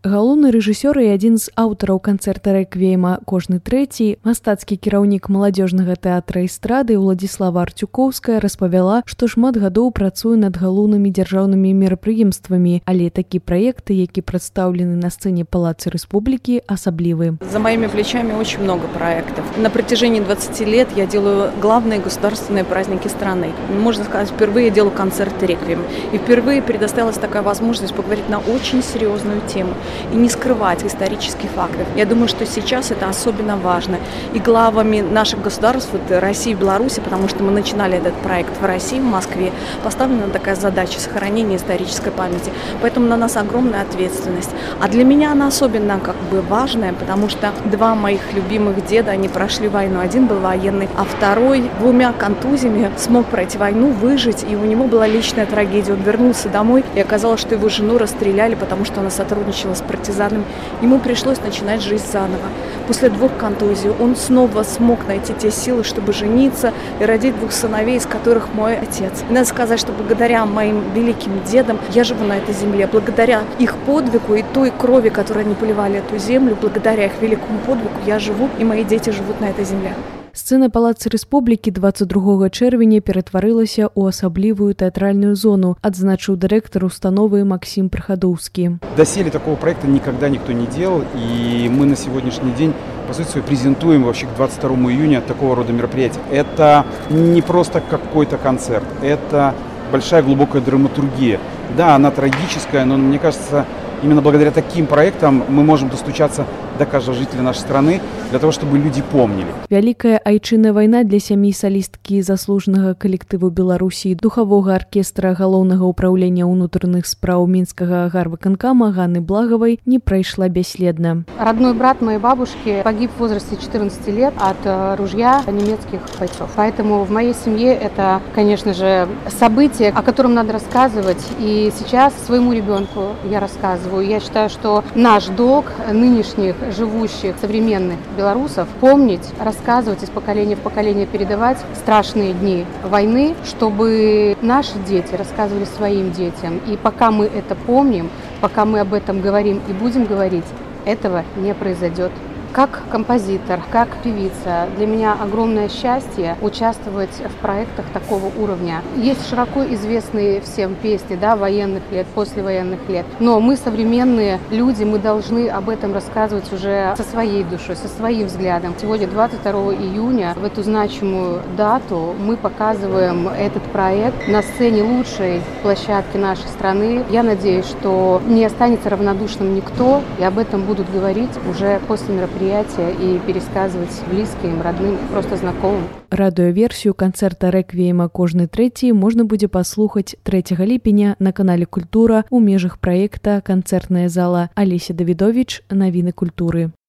Галоўны рэжысёр і адзін з аўтараў канцэрта рэквіема «Кожны трэці», мастацкі кіраўнік маладзёжнага тэатра эстрады Уладзіслава Арцюкоўская распавяла, што шмат гадоў працуе над галоўнымі дзяржаўнымі мерапрыемствамі, але такі праекты, які прадстаўлены на сцэне Палаца Рэспублікі, асаблівы. За моими плечами очень много проектов. На протяжении 20 лет я делаю главные государственные праздники страны. Можно сказать, впервые я делаю концерт «Реквием». И впервые предоставилась такая возможность поговорить на очень серьезную тему и не скрывать исторических фактов. Я думаю, что сейчас это особенно важно. И главами наших государств, России и Беларуси, потому что мы начинали этот проект в России, в Москве, поставлена такая задача сохранения исторической памяти. Поэтому на нас огромная ответственность. А для меня она особенно важная, потому что два моих любимых деда, они прошли войну. Один был военный, а второй 2 контузиями смог пройти войну, выжить, и у него была личная трагедия. Он вернулся домой, и оказалось, что его жену расстреляли, потому что она сотрудничала с партизанами. Ему пришлось начинать жизнь заново. После 2 контузий он снова смог найти те силы, чтобы жениться и родить 2 сыновей, из которых мой отец. И надо сказать, что благодаря моим великим дедам я живу на этой земле. Благодаря их подвигу и той крови, которой они поливали эту землю, благодаря их великому подвигу я живу, и мои дети живут на этой земле. Сцэна Палаца Рэспублікі 22 чэрвеня ператварылася ў асаблівую тэатральную зону, адзначыў дырэктар установы Максим Прыходоўскі. Доселе такого проекта никогда никто не делал, и мы на сегодняшний день, по сути, презентуем вообще к 22 июня такого рода мероприятия. Это не просто какой-то концерт, это большая глубокая драматургия. Да, она трагическая, но мне кажется, именно благодаря таким проектам мы можем достучаться до каждого жителя нашей страны, для того, чтобы люди помнили. Вялікая айчынная вайна для сям'і салісткі заслужанага калектыву Беларусі, духавога аркестра галоўнага ўпраўлення ўнутраных спраў Мінскага гарвыканкама Ганны Благовой не прайшла бесследно. Родной брат моей бабушки погиб в возрасте 14 лет от ружья немецких бойцов. Поэтому в моей семье это, конечно же, событие, о котором надо рассказывать. И сейчас своему ребенку я рассказываю. Я считаю, что наш долг нынешних живущих современных белорусов помнить, рассказывать из поколения в поколение, передавать страшные дни войны, чтобы наши дети рассказывали своим детям. И пока мы это помним, пока мы об этом говорим и будем говорить, этого не произойдет. Как композитор, как певица, для меня огромное счастье участвовать в проектах такого уровня. Есть широко известные всем песни, да, военных лет, послевоенных лет, но мы современные люди, мы должны об этом рассказывать уже со своей душой, со своим взглядом. Сегодня 22 июня, в эту значимую дату, мы показываем этот проект на сцене лучшей площадки нашей страны. Я надеюсь, что не останется равнодушным никто, и об этом будут говорить уже после мероприятия и пересказывать близким, родным, просто знакомым. Радыёверсію канцэрта рэквіема «Кожны трэці» можна будзе паслухаць 3 ліпеня на канале «Культура» у межах праекта «Канцэртная зала». Алеся Давідовіч, навіны культуры.